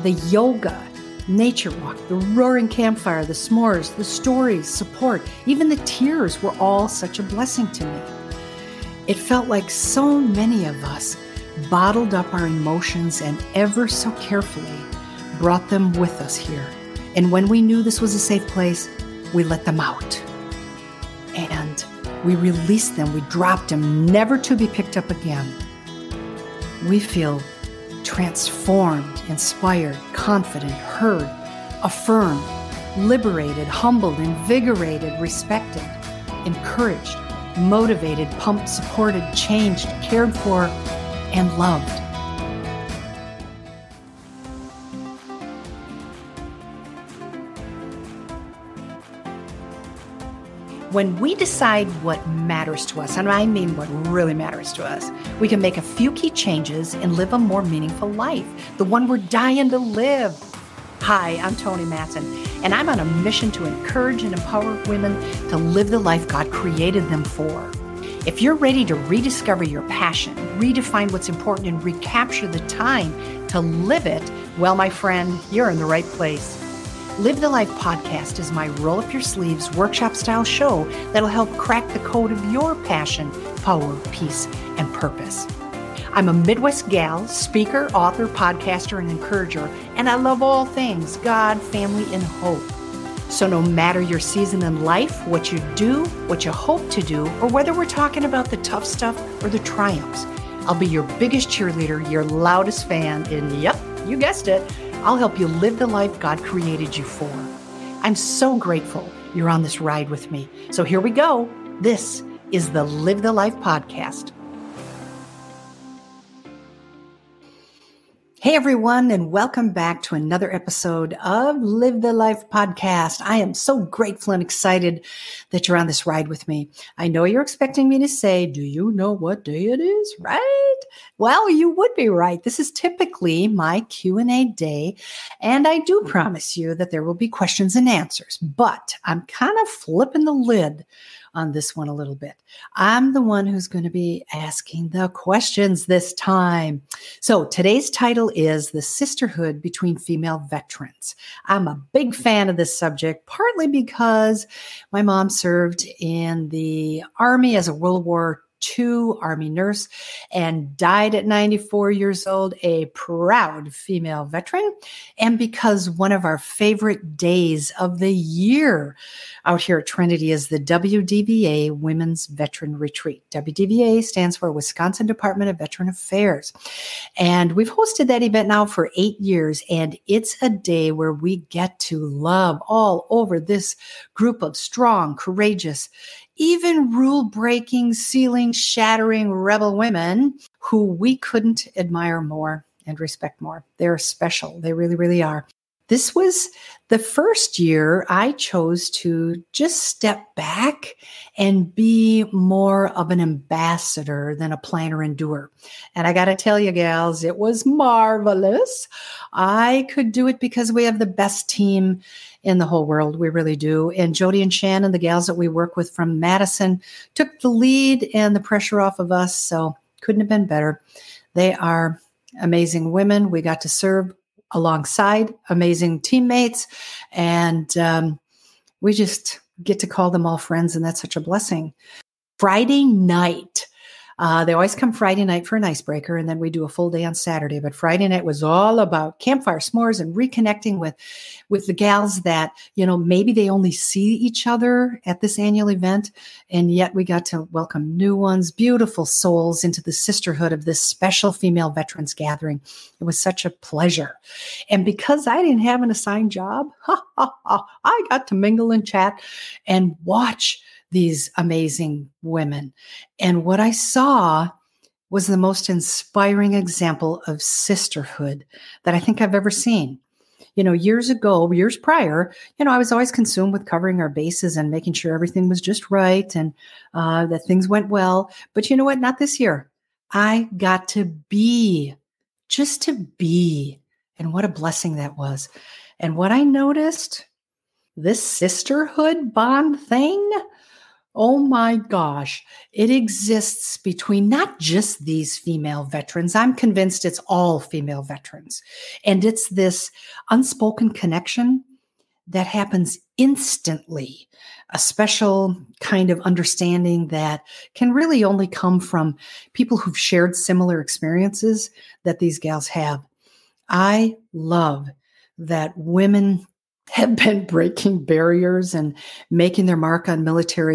The yoga, nature walk, the roaring campfire, the s'mores, the stories, support, even the tears were all such a blessing to me. It felt like so many of us bottled up our emotions and ever so carefully brought them with us here. And when we knew this was a safe place, we let them out. And we released them, we dropped them, never to be picked up again. We feel transformed, inspired, confident, heard, affirmed, liberated, humbled, invigorated, respected, encouraged, motivated, pumped, supported, changed, cared for, and loved. When we decide what matters to us, and I mean what really matters to us, we can make a few key changes and live a more meaningful life, the one we're dying to live. Hi, I'm Toni Matson, and I'm on a mission to encourage and empower women to live the life God created them for. If you're ready to rediscover your passion, redefine what's important, and recapture the time to live it, well, my friend, you're in the right place. Live the Life podcast is my roll-up-your-sleeves workshop-style show that'll help crack the code of your passion, power, peace, and purpose. I'm a Midwest gal, speaker, author, podcaster, and encourager, and I love all things God, family, and hope. So no matter your season in life, what you do, what you hope to do, or whether we're talking about the tough stuff or the triumphs, I'll be your biggest cheerleader, your loudest fan, and yep, you guessed it, I'll help you live the life God created you for. I'm so grateful you're on this ride with me. So here we go. This is the Live the Life podcast. Hey everyone, and welcome back to another episode of Live the Life podcast. I am so grateful and excited that you're on this ride with me. I know you're expecting me to say, do you know what day it is, right? Well, you would be right. This is typically my Q&A day, and I do promise you that there will be questions and answers, but I'm kind of flipping the lid on this one a little bit. I'm the one who's going to be asking the questions this time. So today's title is The Sisterhood Between Female Veterans. I'm a big fan of this subject, partly because my mom served in the Army as a World War II Army nurse and died at 94 years old, a proud female veteran, and because one of our favorite days of the year out here at Trinity is the WDVA Women's Veteran Retreat. WDVA stands for Wisconsin Department of Veteran Affairs. And we've hosted that event now for 8 years, and it's a day where we get to love all over this group of strong, courageous, even rule-breaking, ceiling-shattering rebel women who we couldn't admire more and respect more. They're special. They really, really are. This was the first year I chose to just step back and be more of an ambassador than a planner and doer. And I got to tell you, gals, it was marvelous. I could do it because we have the best team in the whole world. We really do. And Jody and Shannon, the gals that we work with from Madison, took the lead and the pressure off of us. So couldn't have been better. They are amazing women. We got to serve alongside amazing teammates. And we just get to call them all friends. And that's such a blessing. Friday night. They always come Friday night for an icebreaker, and then we do a full day on Saturday. But Friday night was all about campfire, s'mores, and reconnecting with the gals that, you know, maybe they only see each other at this annual event, and yet we got to welcome new ones, beautiful souls into the sisterhood of this special female veterans gathering. It was such a pleasure. And because I didn't have an assigned job, I got to mingle and chat and watch these amazing women. And what I saw was the most inspiring example of sisterhood that I think I've ever seen. You know, years prior, you know, I was always consumed with covering our bases and making sure everything was just right and that things went well. But you know what? Not this year. I got to be, just to be. And what a blessing that was. And what I noticed, this sisterhood bond thing Oh my gosh. It exists between not just these female veterans. I'm convinced it's all female veterans. And it's this unspoken connection that happens instantly, a special kind of understanding that can really only come from people who've shared similar experiences that these gals have. I love that women have been breaking barriers and making their mark on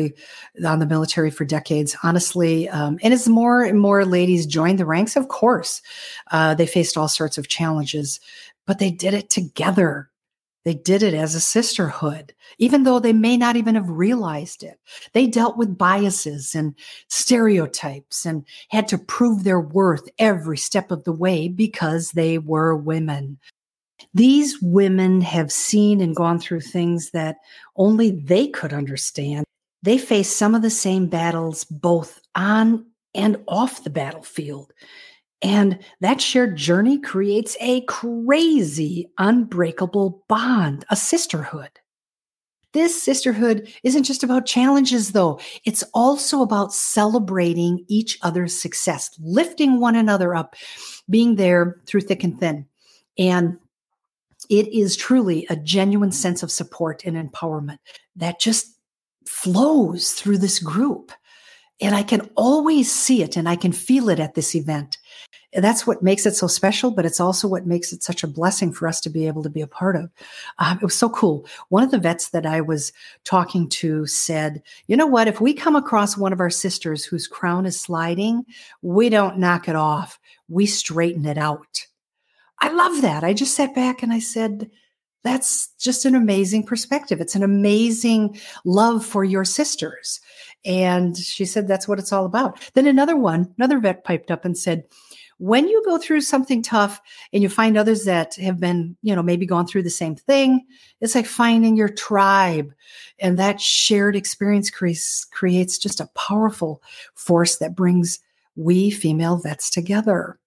the military for decades. Honestly, and as more and more ladies join the ranks, of course, they faced all sorts of challenges, but they did it together. They did it as a sisterhood, even though they may not even have realized it. They dealt with biases and stereotypes and had to prove their worth every step of the way because they were women. These women have seen and gone through things that only they could understand. They face some of the same battles both on and off the battlefield. And that shared journey creates a crazy, unbreakable bond, a sisterhood. This sisterhood isn't just about challenges, though. It's also about celebrating each other's success, lifting one another up, being there through thick and thin. And it is truly a genuine sense of support and empowerment that just flows through this group. And I can always see it and I can feel it at this event. That's what makes it so special, but it's also what makes it such a blessing for us to be able to be a part of. It was so cool. One of the vets that I was talking to said, you know what, if we come across one of our sisters whose crown is sliding, we don't knock it off. We straighten it out. I love that. I just sat back and I said, that's just an amazing perspective. It's an amazing love for your sisters. And she said, that's what it's all about. Then another vet piped up and said, when you go through something tough and you find others that have been, maybe gone through the same thing, it's like finding your tribe. And that shared experience creates just a powerful force that brings we female vets together.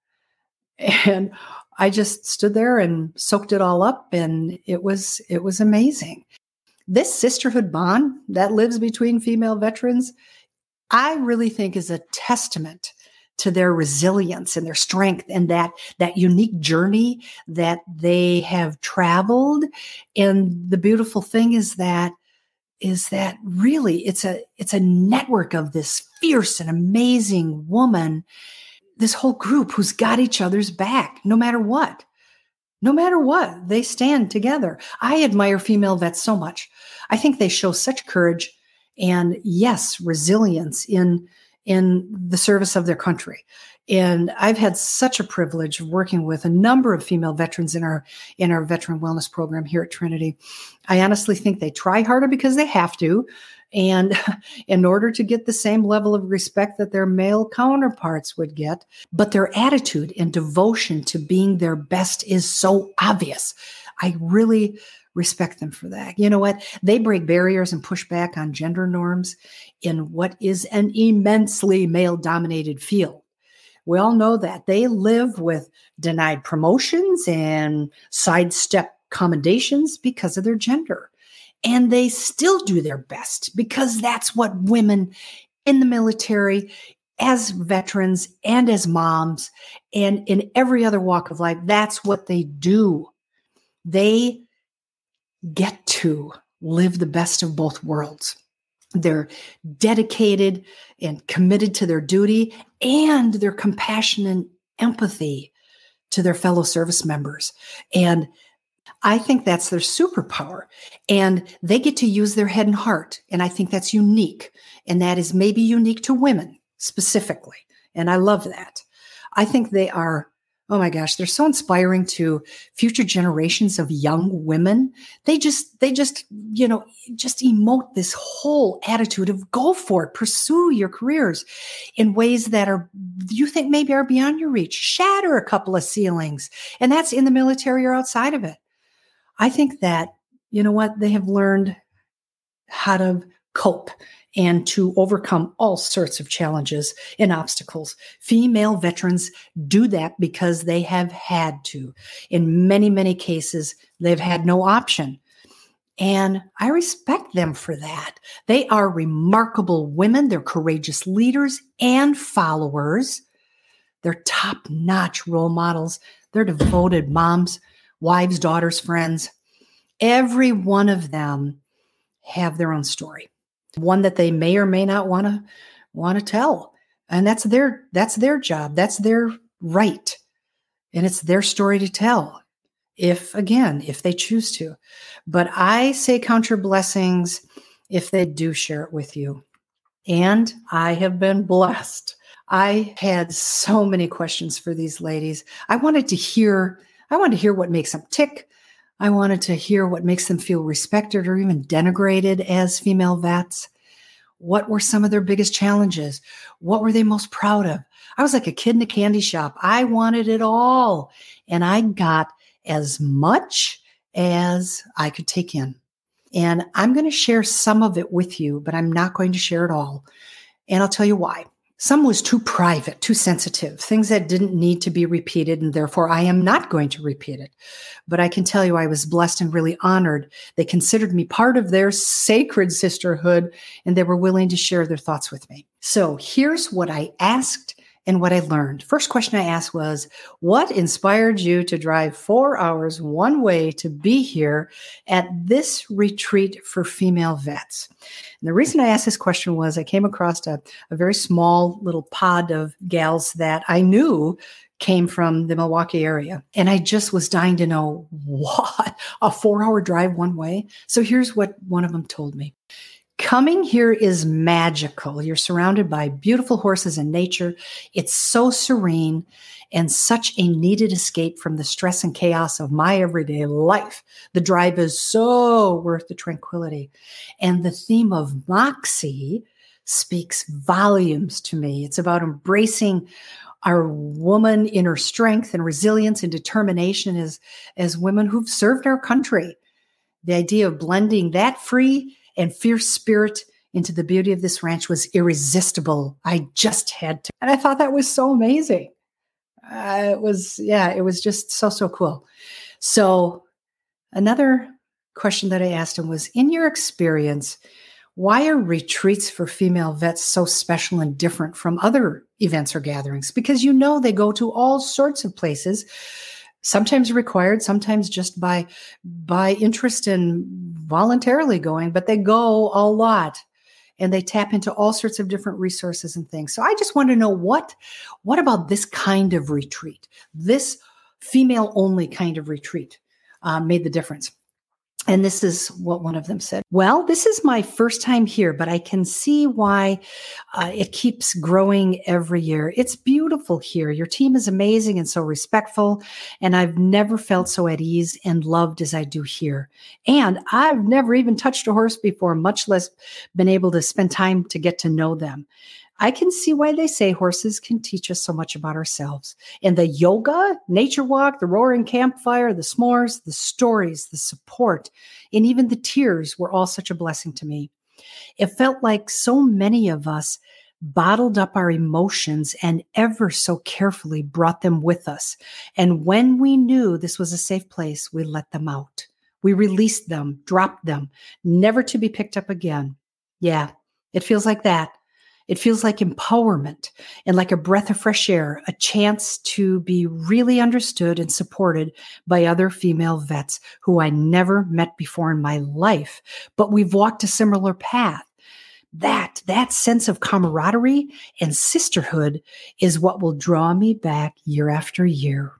And I just stood there and soaked it all up, and it was amazing. This sisterhood bond that lives between female veterans, I really think is a testament to their resilience and their strength and that unique journey that they have traveled. And the beautiful thing is that really it's a network of this fierce and amazing woman, this whole group who's got each other's back, no matter what. No matter what, they stand together. I admire female vets so much. I think they show such courage and, yes, resilience in the service of their country. And I've had such a privilege of working with a number of female veterans in our veteran wellness program here at Trinity. I honestly think they try harder because they have to, and in order to get the same level of respect that their male counterparts would get. But their attitude and devotion to being their best is so obvious. I really respect them for that. You know what? They break barriers and push back on gender norms in what is an immensely male-dominated field. We all know that. They live with denied promotions and sidestep commendations because of their gender. And they still do their best because that's what women in the military, as veterans and as moms, and in every other walk of life, that's what they do. They get to live the best of both worlds. They're dedicated and committed to their duty, and their compassion and empathy to their fellow service members. And I think that's their superpower. And they get to use their head and heart. And I think that's unique. And that is maybe unique to women specifically. And I love that. I think they are, oh my gosh, they're so inspiring to future generations of young women. They just emote this whole attitude of go for it, pursue your careers in ways that you think maybe are beyond your reach, shatter a couple of ceilings. And that's in the military or outside of it. I think that, you know what, they have learned how to cope and to overcome all sorts of challenges and obstacles. Female veterans do that because they have had to. In many, many cases, they've had no option. And I respect them for that. They are remarkable women. They're courageous leaders and followers. They're top-notch role models. They're devoted moms, wives, daughters, friends. Every one of them have their own story, one that they may or may not want to tell. And that's their job. That's their right. And it's their story to tell, if they choose to. But I say count your blessings if they do share it with you. And I have been blessed. I had so many questions for these ladies. I wanted to hear what makes them tick. I wanted to hear what makes them feel respected or even denigrated as female vets. What were some of their biggest challenges? What were they most proud of? I was like a kid in a candy shop. I wanted it all. And I got as much as I could take in. And I'm going to share some of it with you, but I'm not going to share it all. And I'll tell you why. Some was too private, too sensitive, things that didn't need to be repeated, and therefore I am not going to repeat it. But I can tell you I was blessed and really honored. They considered me part of their sacred sisterhood, and they were willing to share their thoughts with me. So here's what I asked and what I learned. First question I asked was, what inspired you to drive 4 hours one way to be here at this retreat for female vets? And the reason I asked this question was I came across a very small little pod of gals that I knew came from the Milwaukee area. And I just was dying to know, what, a 4-hour drive one way? So here's what one of them told me. Coming here is magical. You're surrounded by beautiful horses and nature. It's so serene and such a needed escape from the stress and chaos of my everyday life. The drive is so worth the tranquility. And the theme of Moxie speaks volumes to me. It's about embracing our woman inner strength and resilience and determination as women who've served our country. The idea of blending that free and fierce spirit into the beauty of this ranch was irresistible. I just had to. And I thought that was so amazing. It was just so cool. So another question that I asked him was, in your experience, why are retreats for female vets so special and different from other events or gatherings? Because they go to all sorts of places, sometimes required, sometimes just by interest and voluntarily going, but they go a lot and they tap into all sorts of different resources and things. So I just want to know what about this kind of retreat, this female only kind of retreat made the difference. And this is what one of them said. Well, this is my first time here, but I can see why it keeps growing every year. It's beautiful here. Your team is amazing and so respectful. And I've never felt so at ease and loved as I do here. And I've never even touched a horse before, much less been able to spend time to get to know them. I can see why they say horses can teach us so much about ourselves. And the yoga, nature walk, the roaring campfire, the s'mores, the stories, the support, and even the tears were all such a blessing to me. It felt like so many of us bottled up our emotions and ever so carefully brought them with us. And when we knew this was a safe place, we let them out. We released them, dropped them, never to be picked up again. Yeah, it feels like that. It feels like empowerment and like a breath of fresh air, a chance to be really understood and supported by other female vets who I never met before in my life, but we've walked a similar path. That sense of camaraderie and sisterhood is what will draw me back year after year.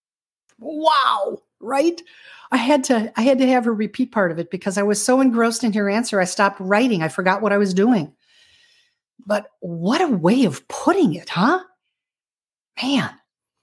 Wow, right? I had to have her repeat part of it because I was so engrossed in her answer, I stopped writing. I forgot what I was doing. But what a way of putting it, huh? Man.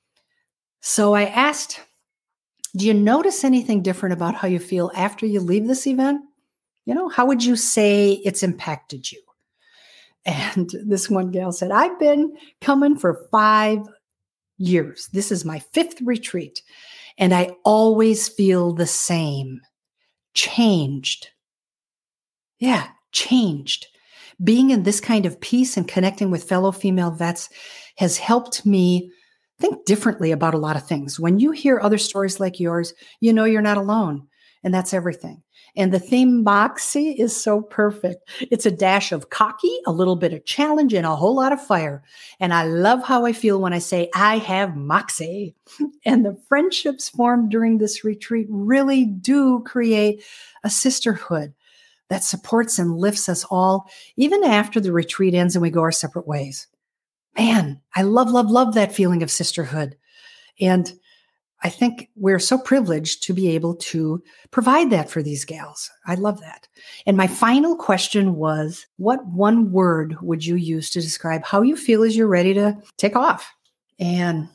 So I asked, do you notice anything different about how you feel after you leave this event? How would you say it's impacted you? And this one gal said, I've been coming for 5 years. This is my 5th retreat. And I always feel the same. Changed. Yeah, changed. Being in this kind of peace and connecting with fellow female vets has helped me think differently about a lot of things. When you hear other stories like yours, you're not alone. And that's everything. And the theme Moxie is so perfect. It's a dash of cocky, a little bit of challenge, and a whole lot of fire. And I love how I feel when I say, I have Moxie. And the friendships formed during this retreat really do create a sisterhood that supports and lifts us all, even after the retreat ends and we go our separate ways. Man, I love, love, love that feeling of sisterhood. And I think we're so privileged to be able to provide that for these gals. I love that. And my final question was, what one word would you use to describe how you feel as you're ready to take off? And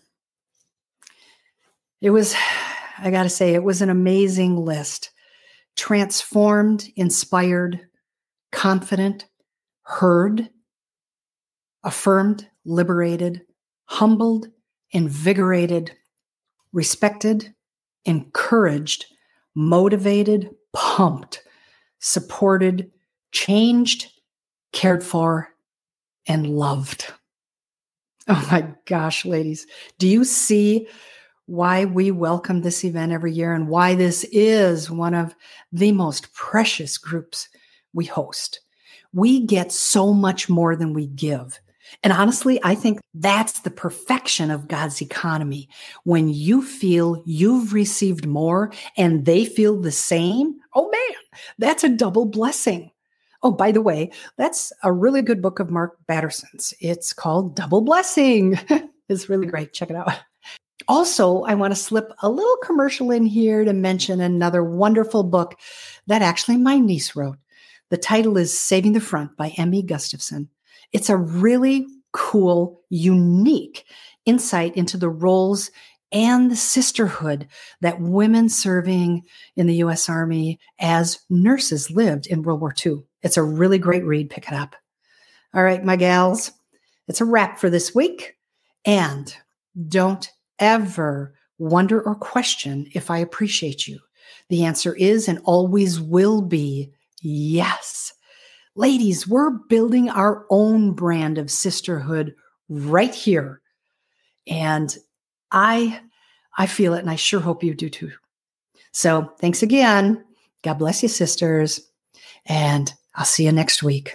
it was, I got to say, it was an amazing list. Transformed, inspired, confident, heard, affirmed, liberated, humbled, invigorated, respected, encouraged, motivated, pumped, supported, changed, cared for, and loved. Oh my gosh, ladies. Do you see why we welcome this event every year and why this is one of the most precious groups we host? We get so much more than we give. And honestly, I think that's the perfection of God's economy. When you feel you've received more and they feel the same, oh man, that's a double blessing. Oh, by the way, that's a really good book of Mark Batterson's. It's called Double Blessing. It's really great. Check it out. Also, I want to slip a little commercial in here to mention another wonderful book that actually my niece wrote. The title is Saving the Front by Emmy Gustafson. It's a really cool, unique insight into the roles and the sisterhood that women serving in the U.S. Army as nurses lived in World War II. It's a really great read. Pick it up. All right, my gals, it's a wrap for this week. And don't ever wonder or question if I appreciate you. The answer is and always will be yes. Ladies, we're building our own brand of sisterhood right here. And I feel it, and I sure hope you do too. So thanks again. God bless you, sisters. And I'll see you next week.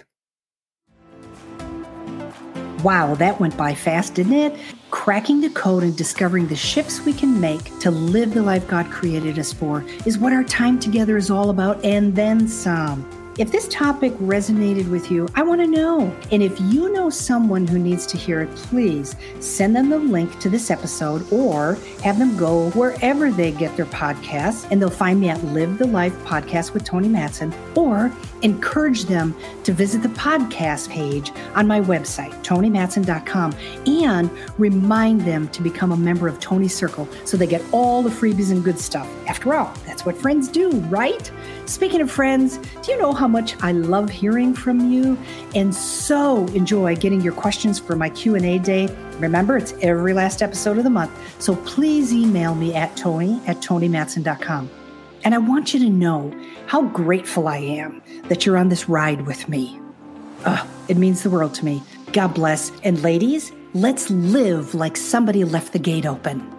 Wow, that went by fast, didn't it? Cracking the code and discovering the shifts we can make to live the life God created us for is what our time together is all about, and then some. If this topic resonated with you, I want to know. And if you know someone who needs to hear it, please send them the link to this episode or have them go wherever they get their podcasts, and they'll find me at Live the Life Podcast with Toni Matson, or encourage them to visit the podcast page on my website, ToniMatson.com, and remind them to become a member of Toni's Circle so they get all the freebies and good stuff. After all, that's what friends do, right? Speaking of friends, do you know how much I love hearing from you and so enjoy getting your questions for my Q&A day? Remember, it's every last episode of the month, so please email me at Toni@ToniMatson.com. And I want you to know how grateful I am that you're on this ride with me. It means the world to me. God bless. And ladies, let's live like somebody left the gate open.